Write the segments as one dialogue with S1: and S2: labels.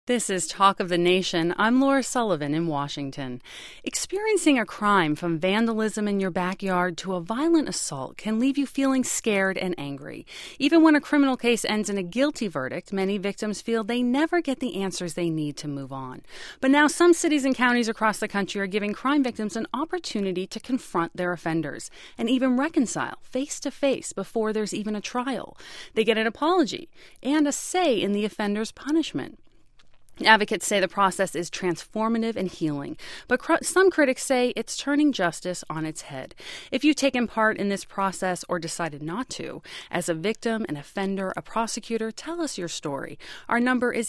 S1: This is Talk of the Nation. I'm Laura Sullivan in Washington. Experiencing a crime from vandalism in your backyard to a violent assault can leave you feeling scared and angry. Even when a criminal case ends in a guilty verdict, many victims feel they never get the answers they need to move on. But now some cities and counties across the country are giving crime victims an opportunity to confront their offenders and even reconcile face to face before there's even a trial. They get an apology and a say in the offender's punishment. Advocates say the process is transformative and healing, but some critics say it's turning justice on its head. If you've taken part in this process or decided not to, as a victim, an offender, a prosecutor, tell us your story. Our number is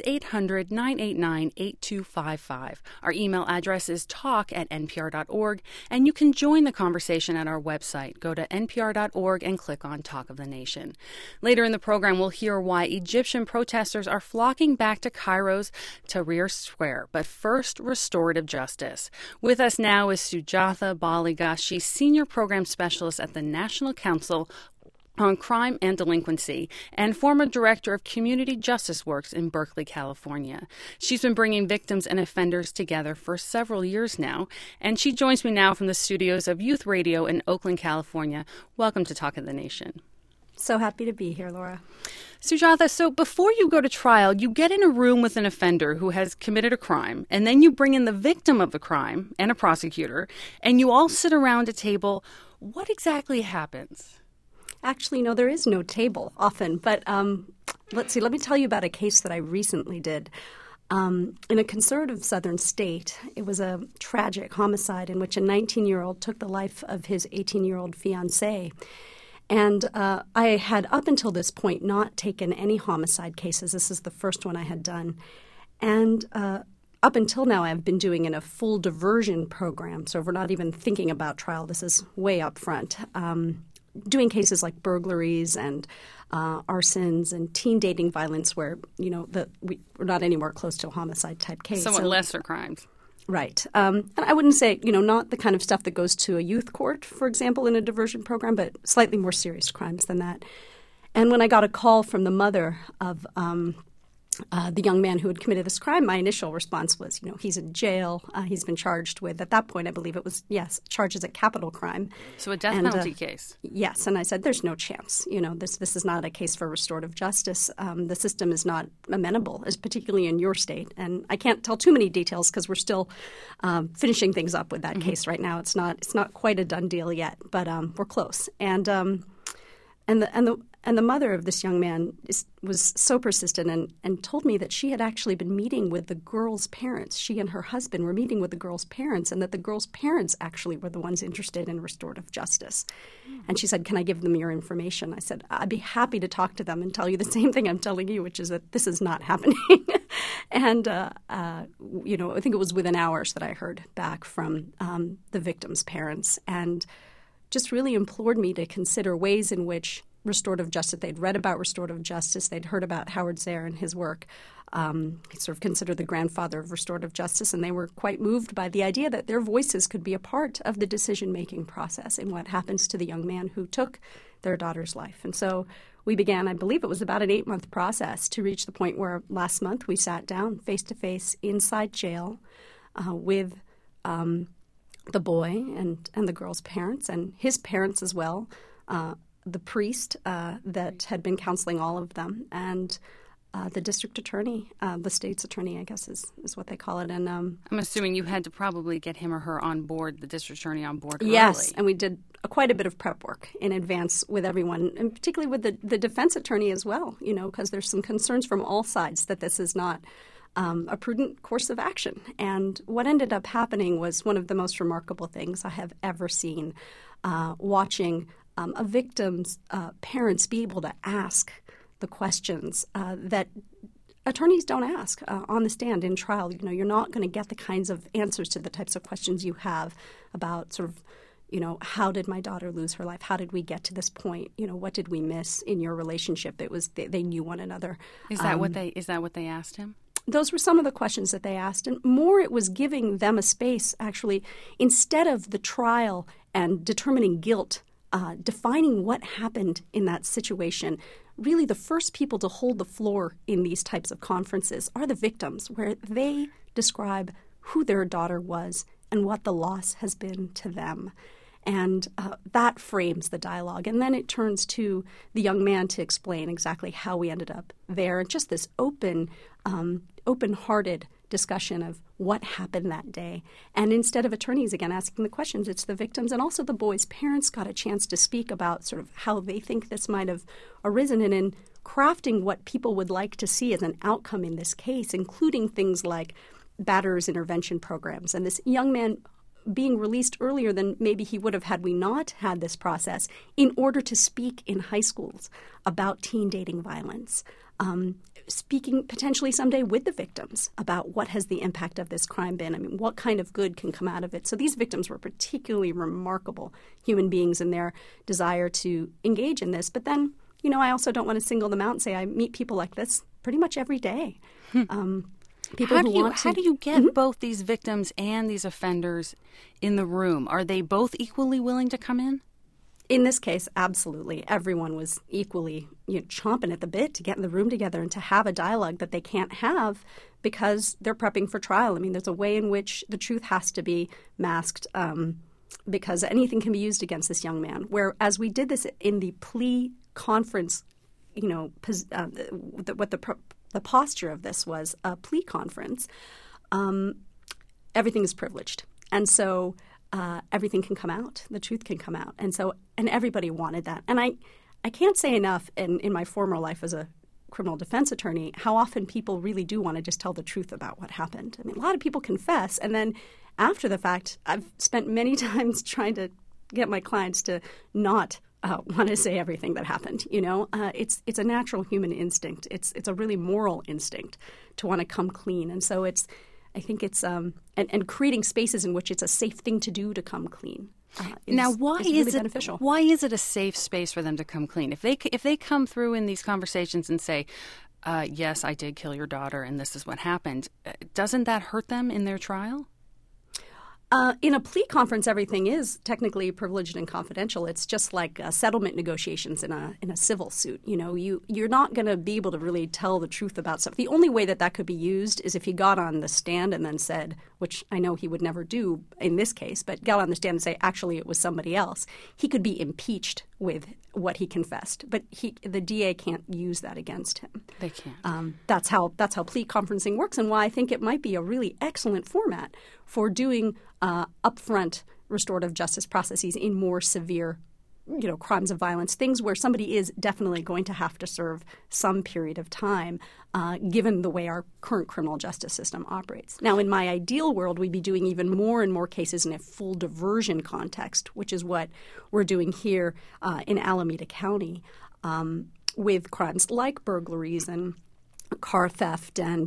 S1: 800-989-8255. Our email address is talk@npr.org, and you can join the conversation at our website. Go to npr.org and click on Talk of the Nation. Later in the program, we'll hear why Egyptian protesters are flocking back to Cairo's Tahrir Square. But first, restorative justice. With us now is Sujatha Baliga. She's Senior Program Specialist at the National Council on Crime and Delinquency and former Director of Community Justice Works in Berkeley, California. She's been bringing victims and offenders together for several years now, and she joins me now from the studios of Youth Radio in Oakland, California. Welcome to Talk of the Nation.
S2: So happy to be here, Laura.
S1: Sujatha, so before you go to trial, you get in a room with an offender who has committed a crime, and then you bring in the victim of the crime and a prosecutor, and you all sit around a table. What exactly happens?
S2: Actually, no, there is no table often, but let's see. Let me tell you about a case that I recently did. In a conservative southern state, it was a tragic homicide in which a 19-year-old took the life of his 18-year-old fiancée. And I had, up until this point, not taken any homicide cases. This is the first one I had done. And up until now, I've been doing in a full diversion program. So if we're not even thinking about trial, this is way up front. Doing cases like burglaries and arsons and teen dating violence where, you know, we're not anywhere close to a homicide-type case.
S1: Somewhat lesser crimes.
S2: Right. And I wouldn't say, not the kind of stuff that goes to a youth court, for example, in a diversion program, but slightly more serious crimes than that. And when I got a call from the mother of the young man who had committed this crime, my initial response was, he's in jail. He's been charged with, at that point, I believe it was, charges of capital crime.
S1: So a death penalty case.
S2: Yes. And I said, there's no chance. This is not a case for restorative justice. The system is not amenable, particularly in your state. And I can't tell too many details because we're still finishing things up with that case right now. It's not quite a done deal yet, but we're close. And the mother of this young man was so persistent and told me that she had actually been meeting with the girl's parents. She and her husband were meeting with the girl's parents, and that the girl's parents actually were the ones interested in restorative justice. And she said, can I give them your information? I said, I'd be happy to talk to them and tell you the same thing I'm telling you, which is that this is not happening. And, I think it was within hours that I heard back from the victim's parents and just really implored me to consider ways in which restorative justice. They'd read about restorative justice. They'd heard about Howard Zehr and his work. He sort of considered the grandfather of restorative justice, and they were quite moved by the idea that their voices could be a part of the decision-making process in what happens to the young man who took their daughter's life. And so we began, I believe it was about an 8-month process to reach the point where last month we sat down face-to-face inside jail with the boy and the girl's parents and his parents as well, the priest that had been counseling all of them, and the district attorney, the state's attorney, I guess is what they call it. And
S1: I'm assuming you had to probably get him or her on board, the district attorney on board early.
S2: Yes, and we did quite a bit of prep work in advance with everyone, and particularly with the defense attorney as well, because there's some concerns from all sides that this is not a prudent course of action. And what ended up happening was one of the most remarkable things I have ever seen, watching a victim's parents be able to ask the questions that attorneys don't ask on the stand in trial. You're not going to get the kinds of answers to the types of questions you have about sort of, how did my daughter lose her life? How did we get to this point? What did we miss in your relationship? It was they knew one another.
S1: Is that what they asked him?
S2: Those were some of the questions that they asked. And more, it was giving them a space, actually, instead of the trial and determining guilt, defining what happened in that situation, really the first people to hold the floor in these types of conferences are the victims, where they describe who their daughter was and what the loss has been to them. And that frames the dialogue. And then it turns to the young man to explain exactly how we ended up there. And just this open-hearted discussion of what happened that day. And instead of attorneys, again, asking the questions, it's the victims. And also the boys' parents got a chance to speak about sort of how they think this might have arisen. And in crafting what people would like to see as an outcome in this case, including things like batterers intervention programs. And this young man being released earlier than maybe he would have had we not had this process, in order to speak in high schools about teen dating violence, speaking potentially someday with the victims about what has the impact of this crime been. I mean, what kind of good can come out of it? So these victims were particularly remarkable human beings in their desire to engage in this. But then, I also don't want to single them out and say I meet people like this pretty much every day.
S1: How do you get both these victims and these offenders in the room? Are they both equally willing to come in?
S2: In this case, absolutely. Everyone was equally chomping at the bit to get in the room together and to have a dialogue that they can't have because they're prepping for trial. I mean, there's a way in which the truth has to be masked because anything can be used against this young man. Whereas we did this in the plea conference, the posture of this was a plea conference. Everything is privileged. And so everything can come out. The truth can come out. And everybody wanted that. And I can't say enough in my former life as a criminal defense attorney how often people really do want to just tell the truth about what happened. I mean, a lot of people confess. And then after the fact, I've spent many times trying to get my clients to not want to say everything that happened. It's a natural human instinct. It's a really moral instinct to want to come clean. And so I think it's and creating spaces in which it's a safe thing to do to come clean.
S1: Why
S2: is really
S1: is it
S2: beneficial.
S1: Why is it a safe space for them to come clean? If they come through in these conversations and say, "Yes, I did kill your daughter, and this is what happened," doesn't that hurt them in their trial?
S2: In a plea conference, everything is technically privileged and confidential. It's just like settlement negotiations in a civil suit. You're not going to be able to really tell the truth about stuff. The only way that could be used is if he got on the stand and then said, which I know he would never do in this case, but got on the stand and say, actually, it was somebody else. He could be impeached with what he confessed, but the DA can't use that against him.
S1: They can't.
S2: That's how plea conferencing works, and why I think it might be a really excellent format for doing upfront restorative justice processes in more severe, crimes of violence, things where somebody is definitely going to have to serve some period of time, given the way our current criminal justice system operates. Now, in my ideal world, we'd be doing even more and more cases in a full diversion context, which is what we're doing here in Alameda County with crimes like burglaries and car theft and,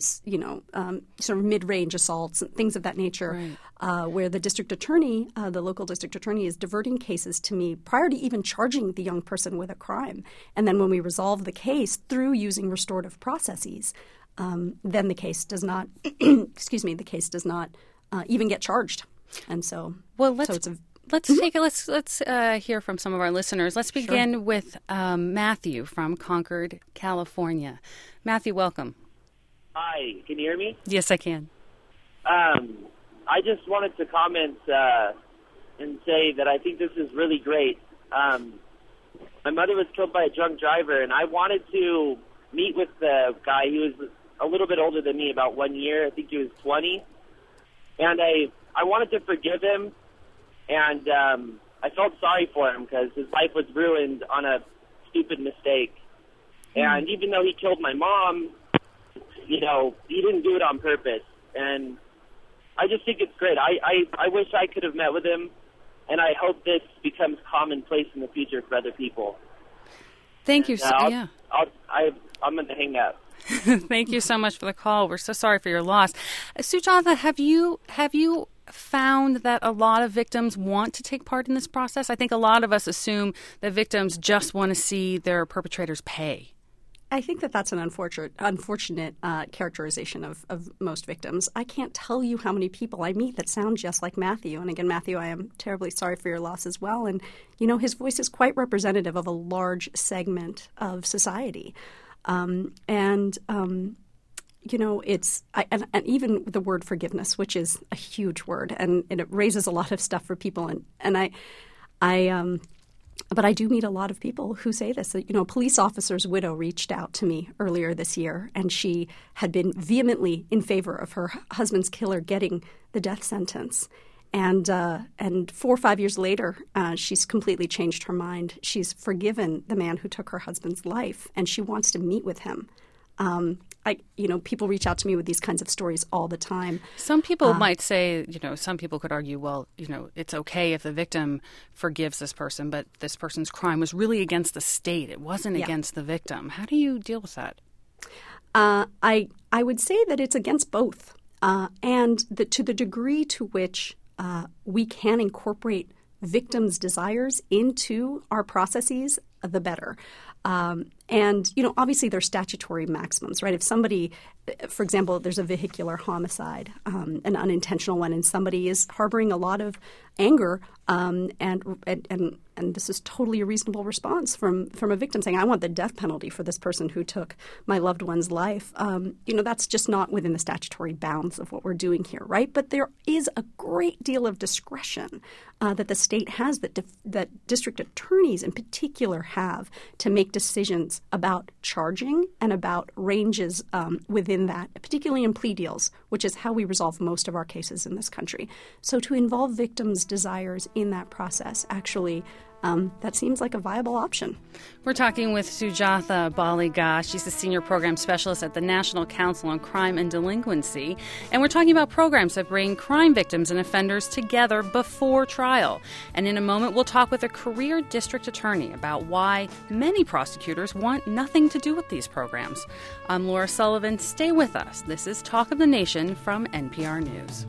S2: sort of mid-range assaults and things of that nature, right. Where the district attorney, the local district attorney, is diverting cases to me prior to even charging the young person with a crime. And then when we resolve the case through using restorative processes, then the case does not, the case does not even get charged. And so,
S1: Let's hear from some of our listeners. Let's begin with Matthew from Concord, California. Matthew, welcome.
S3: Hi, can you hear me?
S1: Yes, I can.
S3: I just wanted to comment and say that I think this is really great. My mother was killed by a drunk driver, and I wanted to meet with the guy. He was a little bit older than me, about 1 year. I think he was 20. And I wanted to forgive him. And I felt sorry for him because his life was ruined on a stupid mistake. And even though he killed my mom, he didn't do it on purpose. And I just think it's great. I wish I could have met with him, and I hope this becomes commonplace in the future for other people.
S1: Thank you.
S3: I'm going to hang up.
S1: Thank you so much for the call. We're so sorry for your loss. Sujatha, have you found that a lot of victims want to take part in this process? I think a lot of us assume that victims just want to see their perpetrators pay.
S2: I think that that's an unfortunate characterization of most victims. I can't tell you how many people I meet that sound just like Matthew. And again, Matthew, I am terribly sorry for your loss as well. And, his voice is quite representative of a large segment of society. It's and even the word forgiveness, which is a huge word, and it raises a lot of stuff for people. But I do meet a lot of people who say this. A police officer's widow reached out to me earlier this year, and she had been vehemently in favor of her husband's killer getting the death sentence. And 4 or 5 years later, she's completely changed her mind. She's forgiven the man who took her husband's life, and she wants to meet with him. People reach out to me with these kinds of stories all the time.
S1: Some people might say, some people could argue, well, it's okay if the victim forgives this person, but this person's crime was really against the state. It wasn't against the victim. How do you deal with that?
S2: I would say that it's against both. And to the degree to which we can incorporate victims' desires into our processes, the better. Obviously there's statutory maximums, right? If somebody, for example, there's a vehicular homicide, an unintentional one, and somebody is harboring a lot of anger, and this is totally a reasonable response from a victim saying, I want the death penalty for this person who took my loved one's life. That's just not within the statutory bounds of what we're doing here, right? But there is a great deal of discretion that the state has, that district attorneys in particular have, to make decisions about charging and about ranges within that, particularly in plea deals, which is how we resolve most of our cases in this country. So to involve victims' desires in that process actually that seems like a viable option.
S1: We're talking with Sujatha Baliga. She's the Senior Program Specialist at the National Council on Crime and Delinquency. And we're talking about programs that bring crime victims and offenders together before trial. And in a moment, we'll talk with a career district attorney about why many prosecutors want nothing to do with these programs. I'm Laura Sullivan. Stay with us. This is Talk of the Nation from NPR News.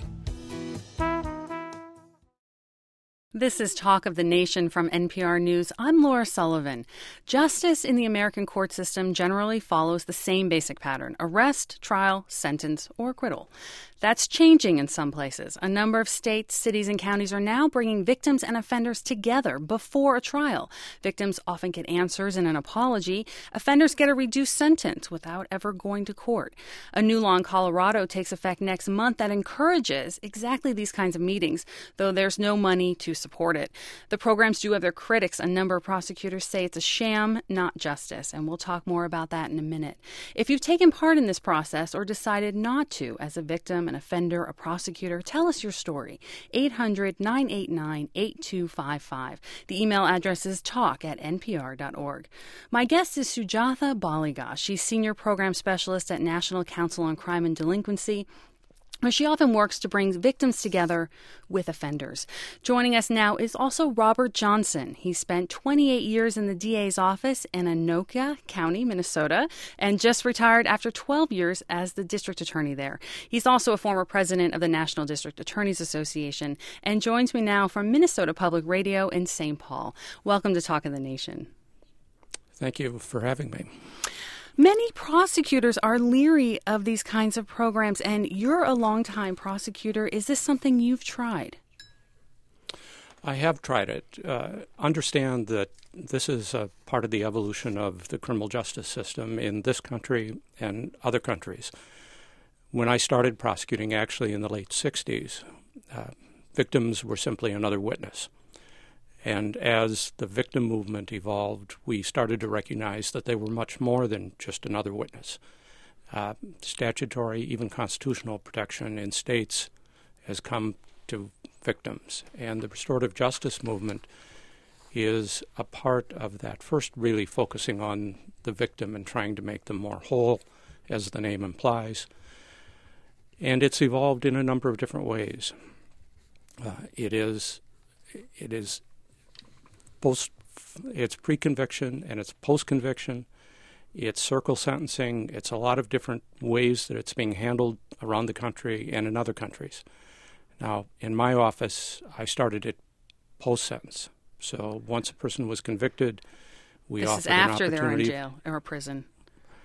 S1: This is Talk of the Nation from NPR News. I'm Laura Sullivan. Justice in the American court system generally follows the same basic pattern: arrest, trial, sentence, or acquittal. That's changing in some places. A number of states, cities, and counties are now bringing victims and offenders together before a trial. Victims often get answers and an apology. Offenders get a reduced sentence without ever going to court. A new law in Colorado takes effect next month that encourages exactly these kinds of meetings, though there's no money to support it. The programs do have their critics. A number of prosecutors say it's a sham, not justice, and we'll talk more about that in a minute. If you've taken part in this process or decided not to as a victim, an offender, a prosecutor, tell us your story. 800-989-8255. The email address is talk@npr.org. My guest is Sujatha Baliga. She's Senior Program Specialist at National Council on Crime and Delinquency, where she often works to bring victims together with offenders. Joining us now is also Robert Johnson. He spent 28 years in the DA's office in Anoka County, Minnesota, and just retired after 12 years as the district attorney there. He's also a former president of the National District Attorneys Association and joins me now from Minnesota Public Radio in St. Paul. Welcome to Talk of the Nation.
S4: Thank you for having me.
S1: Many prosecutors are leery of these kinds of programs, and you're a longtime prosecutor. Is this something you've tried?
S4: I have tried it. Understand that this is a part of the evolution of the criminal justice system in this country and other countries. When I started prosecuting, actually in the late 60s, victims were simply another witness. And as the victim movement evolved, we started to recognize that they were much more than just another witness. Statutory, even constitutional protection in states has come to victims. And the restorative justice movement is a part of that, first really focusing on the victim and trying to make them more whole, as the name implies. And it's evolved in a number of different ways. It's pre-conviction and it's post-conviction. It's circle sentencing. It's a lot of different ways that it's being handled around the country and in other countries. Now, in my office, I started it post-sentence. So once a person was convicted, we offered an opportunity.
S1: This is after they're in jail or prison.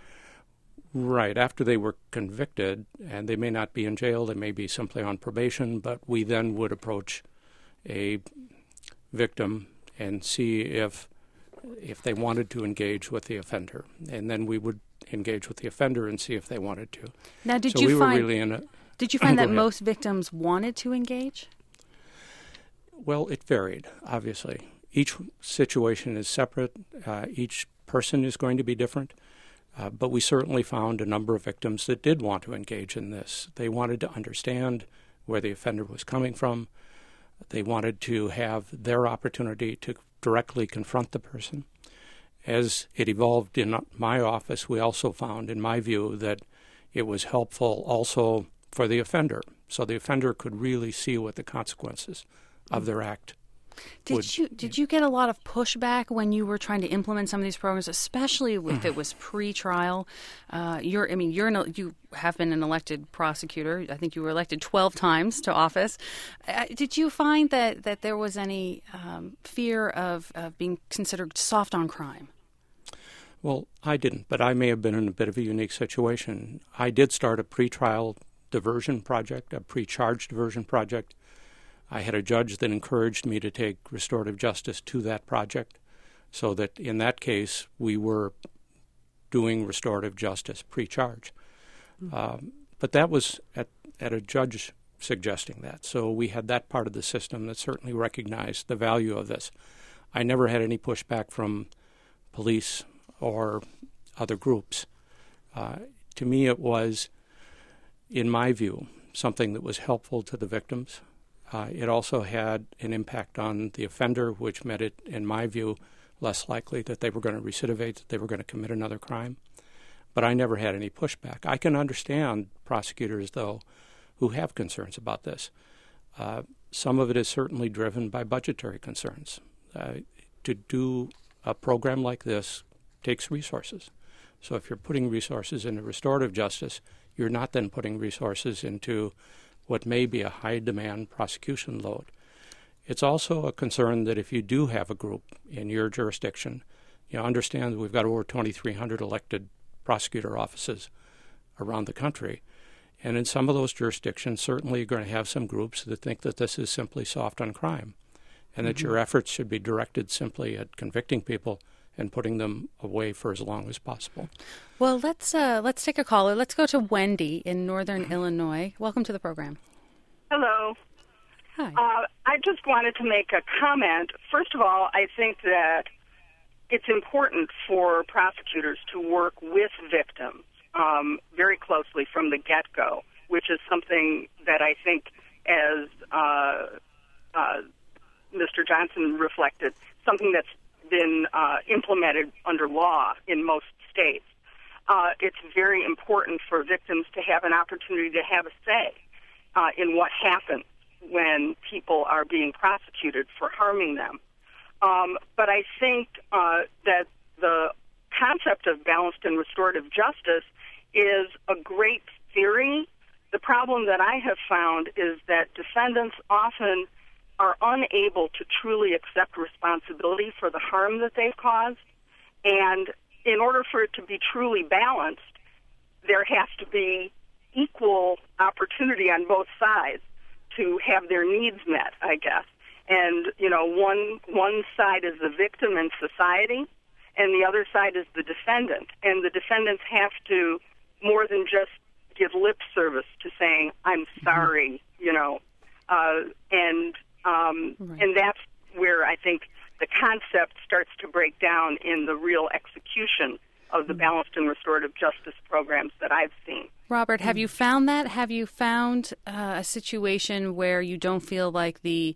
S4: Right. After they were convicted, and they may not be in jail, they may be simply on probation, but we then would approach a victim and see if they wanted to engage with the offender. And then we would engage with the offender and see if they wanted to.
S1: Now,
S4: did you
S1: find that most victims wanted to engage?
S4: Well, it varied, obviously. Each situation is separate. Each person is going to be different. But we certainly found a number of victims that did want to engage in this. They wanted to understand where the offender was coming from. They wanted to have their opportunity to directly confront the person. As it evolved in my office, we also found, in my view, that it was helpful also for the offender, so the offender could really see what the consequences of their act
S1: Did you get a lot of pushback when you were trying to implement some of these programs, especially if it was pre-trial? You have been an elected prosecutor. I think you were elected 12 times to office. Did you find that there was any fear of being considered soft on crime?
S4: Well, I didn't, but I may have been in a bit of a unique situation. I did start a pre-trial diversion project, a pre-charge diversion project. I had a judge that encouraged me to take restorative justice to that project, so that in that case we were doing restorative justice pre-charge. But that was at a judge suggesting that. So we had that part of the system that certainly recognized the value of this. I never had any pushback from police or other groups. To me, it was, in my view, something that was helpful to the victims. It also had an impact on the offender, which made it, in my view, less likely that they were going to recidivate, that they were going to commit another crime. But I never had any pushback. I can understand prosecutors, though, who have concerns about this. Some of it is certainly driven by budgetary concerns. To do a program like this takes resources. So if you're putting resources into restorative justice, you're not then putting resources into what may be a high-demand prosecution load. It's also a concern that if you do have a group in your jurisdiction, you understand that we've got over 2,300 elected prosecutor offices around the country, and in some of those jurisdictions, certainly you're going to have some groups that think that this is simply soft on crime, and that your efforts should be directed simply at convicting people and putting them away for as long as possible.
S1: Well, let's take a caller. Let's go to Wendy in Northern Illinois. Welcome to the program.
S5: Hello.
S1: Hi.
S5: I just wanted to make a comment. First of all, I think that it's important for prosecutors to work with victims very closely from the get-go, which is something that I think, as Mr. Johnson reflected, something that's been implemented under law in most states. It's very important for victims to have an opportunity to have a say in what happens when people are being prosecuted for harming them. But I think that the concept of balanced and restorative justice is a great theory. The problem that I have found is that defendants often are unable to truly accept responsibility for the harm that they've caused. And in order for it to be truly balanced, there has to be equal opportunity on both sides to have their needs met, I guess. And, one side is the victim in society, and the other side is the defendant. And the defendants have to, more than just give lip service to saying, I'm sorry, and that's where I think the concept starts to break down in the real execution of the balanced and restorative justice programs that I've seen.
S1: Robert, have you found that? Have you found a situation where you don't feel like the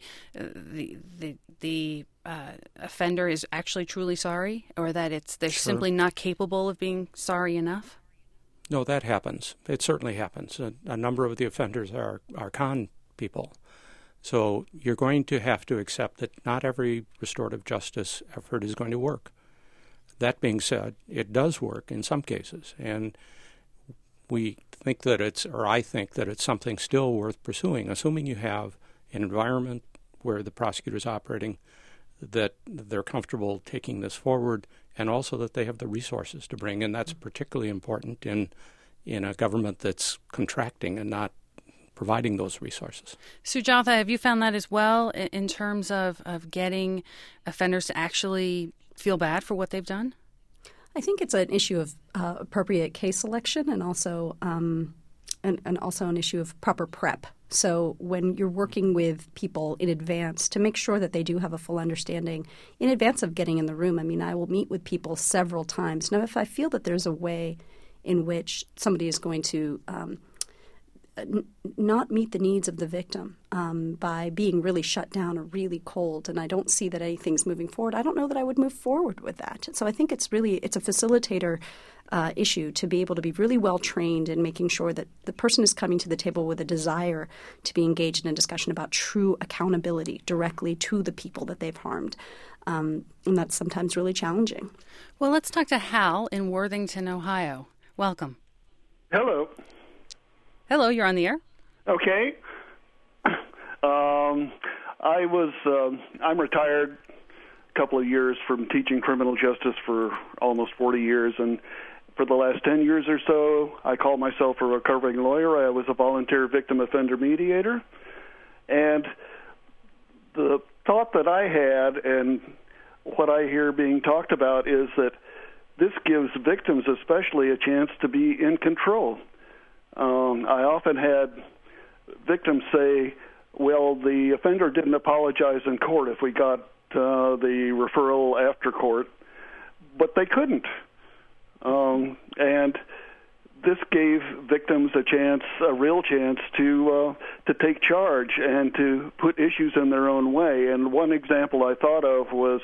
S1: offender is actually truly sorry, or that they're simply not capable of being sorry enough?
S4: No, that happens. It certainly happens. A number of the offenders are con people. So you're going to have to accept that not every restorative justice effort is going to work. That being said, it does work in some cases, and I think that it's something still worth pursuing, assuming you have an environment where the prosecutor is operating, that they're comfortable taking this forward and also that they have the resources to bring. And that's particularly important in a government that's contracting and not providing those resources.
S1: Sujatha, have you found that as well in terms of getting offenders to actually feel bad for what they've done?
S2: I think it's an issue of appropriate case selection and also and also an issue of proper prep. So when you're working with people in advance to make sure that they do have a full understanding in advance of getting in the room. I mean, I will meet with people several times. Now, if I feel that there's a way in which somebody is going to not meet the needs of the victim by being really shut down or really cold, and I don't see that anything's moving forward, I don't know that I would move forward with that. So I think it's a facilitator issue to be able to be really well trained in making sure that the person is coming to the table with a desire to be engaged in a discussion about true accountability directly to the people that they've harmed. And that's sometimes really challenging.
S1: Well, let's talk to Hal in Worthington, Ohio. Welcome.
S6: Hello.
S1: Hello, you're on the air.
S6: Okay. I'm retired a couple of years from teaching criminal justice for almost 40 years, and for the last 10 years or so, I call myself a recovering lawyer. I was a volunteer victim offender mediator, and the thought that I had and what I hear being talked about is that this gives victims especially a chance to be in control. I often had victims say, well, the offender didn't apologize in court if we got the referral after court, but they couldn't. And this gave victims a real chance to take charge and to put issues in their own way. And one example I thought of was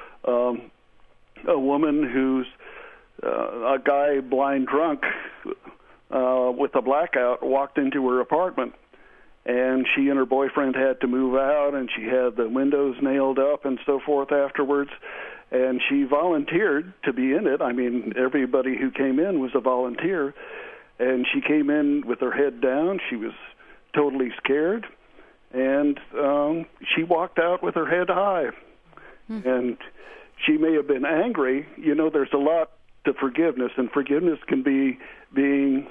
S6: a woman who's a guy blind drunk with a blackout walked into her apartment, and she and her boyfriend had to move out, and she had the windows nailed up and so forth afterwards, and she volunteered to be in it. I mean, everybody who came in was a volunteer, and she came in with her head down. She was totally scared, and she walked out with her head high. And she may have been angry. You know, there's a lot to forgiveness, and forgiveness can be being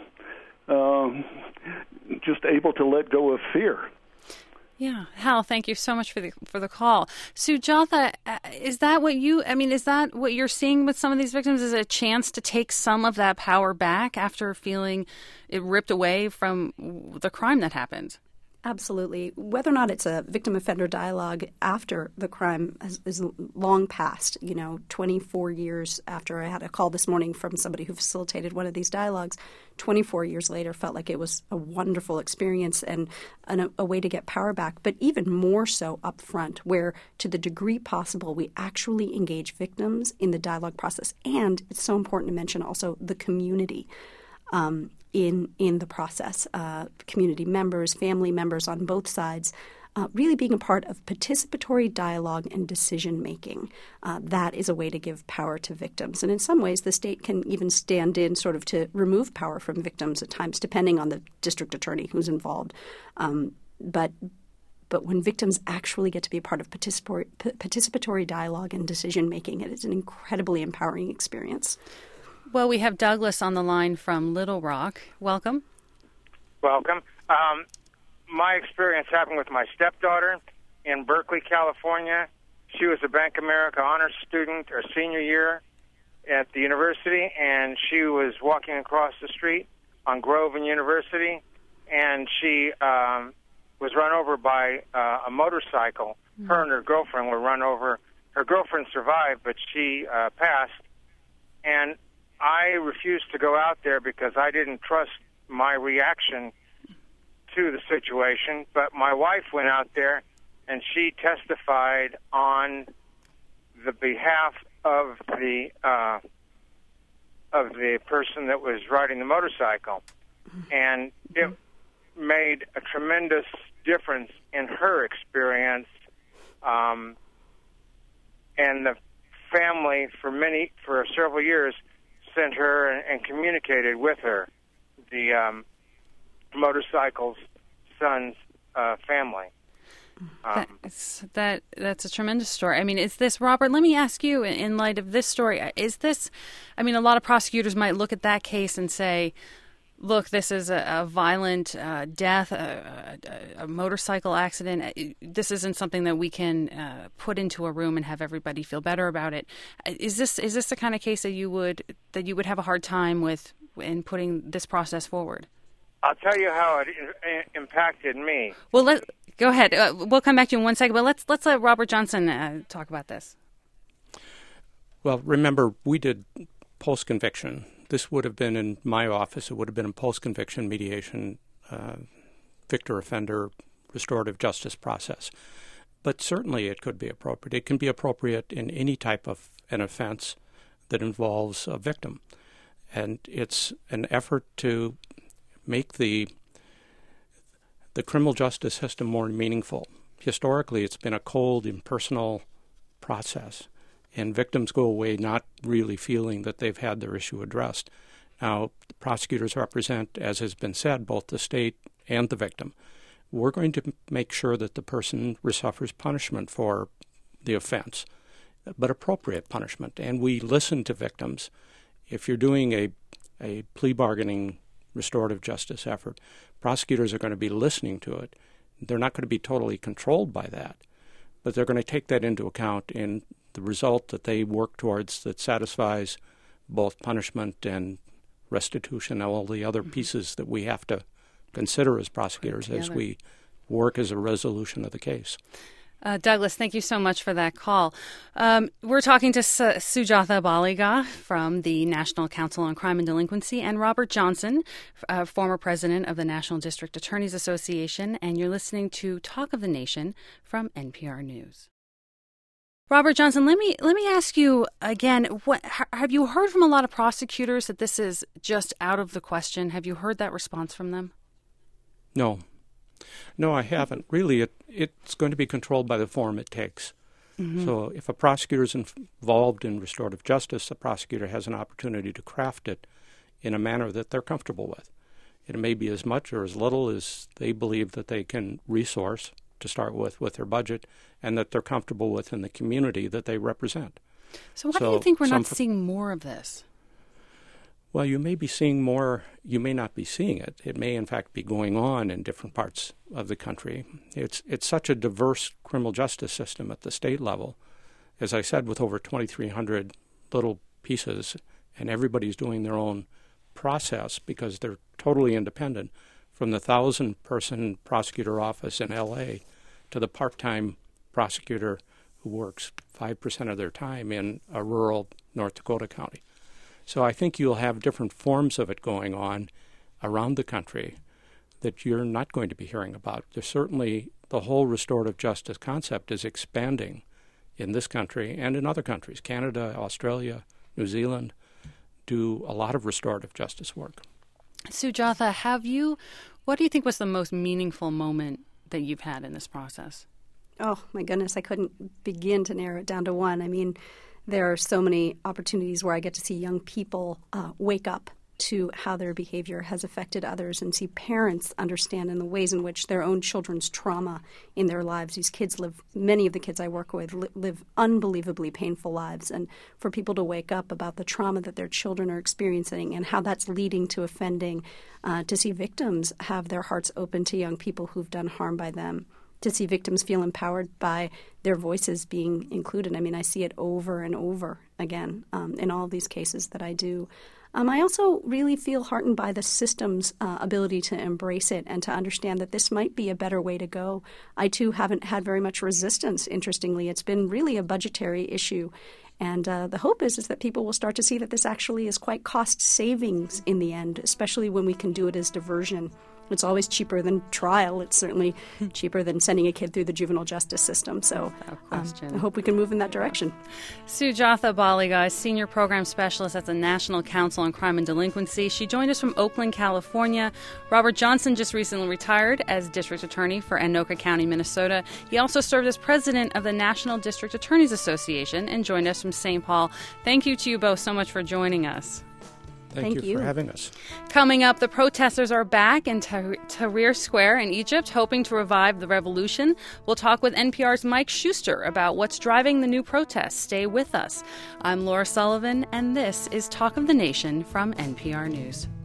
S6: just able to let go of fear.
S1: Yeah, Hal, thank you so much for the call. Sujatha, is that what you're seeing with some of these victims? Is it a chance to take some of that power back after feeling it ripped away from the crime that happened?
S2: Absolutely. Whether or not it's a victim-offender dialogue after the crime is long past, 24 years after I had a call this morning from somebody who facilitated one of these dialogues, 24 years later felt like it was a wonderful experience and a way to get power back, but even more so up front, where to the degree possible we actually engage victims in the dialogue process. And it's so important to mention also the community. In the process, community members, family members on both sides, really being a part of participatory dialogue and decision-making. That is a way to give power to victims. And in some ways, the state can even stand in sort of to remove power from victims at times, depending on the district attorney who's involved. But when victims actually get to be a part of participatory dialogue and decision-making, it is an incredibly empowering experience.
S1: Well, we have Douglas on the line from Little Rock. Welcome.
S7: Welcome. My experience happened with my stepdaughter in Berkeley, California. She was a Bank of America honors student her senior year at the university, and she was walking across the street on Grove and University, and she was run over by a motorcycle. Her and her girlfriend were run over. Her girlfriend survived, but she passed. And I refused to go out there because I didn't trust my reaction to the situation. But my wife went out there, and she testified on the behalf of the person that was riding the motorcycle, and it made a tremendous difference in her experience. And the family for several years sent her and communicated with her, the motorcycle's son's family.
S1: That's a tremendous story. I mean, is this, Robert, let me ask you, in light of this story, is this, I mean, a lot of prosecutors might look at that case and say, look, this is a violent death, a motorcycle accident. This isn't something that we can put into a room and have everybody feel better about it. Is this the kind of case that you would have a hard time with in putting this process forward?
S7: I'll tell you how it impacted me.
S1: Well, go ahead. We'll come back to you in 1 second, but let's let Robert Johnson talk about this.
S4: Well, remember, we did post-conviction. This would have been in my office. It would have been a post-conviction mediation, victor-offender, restorative justice process. But certainly it could be appropriate. It can be appropriate in any type of an offense that involves a victim. And it's an effort to make the criminal justice system more meaningful. Historically, it's been a cold, impersonal process, and victims go away not really feeling that they've had their issue addressed. Now, the prosecutors represent, as has been said, both the state and the victim. We're going to make sure that the person suffers punishment for the offense, but appropriate punishment. And we listen to victims. If you're doing a plea bargaining restorative justice effort, prosecutors are going to be listening to it. They're not going to be totally controlled by that, but they're going to take that into account in the result that they work towards that satisfies both punishment and restitution and all the other pieces that we have to consider as prosecutors as we work as a resolution of the case.
S1: Douglas, thank you so much for that call. We're talking to Sujatha Baliga from the National Council on Crime and Delinquency and Robert Johnson, former president of the National District Attorneys Association, and you're listening to Talk of the Nation from NPR News. Robert Johnson, let me ask you again, have you heard from a lot of prosecutors that this is just out of the question? Have you heard that response from them?
S4: No, I haven't. Really, it's going to be controlled by the form it takes. Mm-hmm. So if a prosecutor is involved in restorative justice, the prosecutor has an opportunity to craft it in a manner that they're comfortable with. It may be as much or as little as they believe that they can resource to start with their budget and that they're comfortable with in the community that they represent.
S1: So why do you think we're not seeing more of this?
S4: Well, you may be seeing more. You may not be seeing it. It may, in fact, be going on in different parts of the country. It's such a diverse criminal justice system at the state level. As I said, with over 2,300 little pieces, and everybody's doing their own process because they're totally independent, from the 1,000-person prosecutor office in L.A. to the part-time prosecutor who works 5% of their time in a rural North Dakota county. So I think you'll have different forms of it going on around the country that you're not going to be hearing about. There's certainly the whole restorative justice concept is expanding in this country and in other countries. Canada, Australia, New Zealand do a lot of restorative justice work.
S1: Sujatha, what do you think was the most meaningful moment that you've had in this process?
S2: Oh, my goodness, I couldn't begin to narrow it down to one. I mean, there are so many opportunities where I get to see young people wake up to how their behavior has affected others and see parents understand in the ways in which their own children's trauma in their lives. These kids many of the kids I work with live unbelievably painful lives. And for people to wake up about the trauma that their children are experiencing and how that's leading to offending, to see victims have their hearts open to young people who've done harm by them, to see victims feel empowered by their voices being included. I mean, I see it over and over again in all of these cases that I do. I also really feel heartened by the system's ability to embrace it and to understand that this might be a better way to go. I, too, haven't had very much resistance, interestingly. It's been really a budgetary issue. And the hope is that people will start to see that this actually is quite cost savings in the end, especially when we can do it as diversion. It's always cheaper than trial. It's certainly cheaper than sending a kid through the juvenile justice system. So I hope we can move in that direction.
S1: Sujatha Baliga, Senior Program Specialist at the National Council on Crime and Delinquency. She joined us from Oakland, California. Robert Johnson just recently retired as District Attorney for Anoka County, Minnesota. He also served as President of the National District Attorneys Association and joined us from St. Paul. Thank you to you both so much for joining us.
S4: Thank you for having us.
S1: Coming up, the protesters are back in Tahrir Square in Egypt, hoping to revive the revolution. We'll talk with NPR's Mike Schuster about what's driving the new protests. Stay with us. I'm Laura Sullivan, and this is Talk of the Nation from NPR News.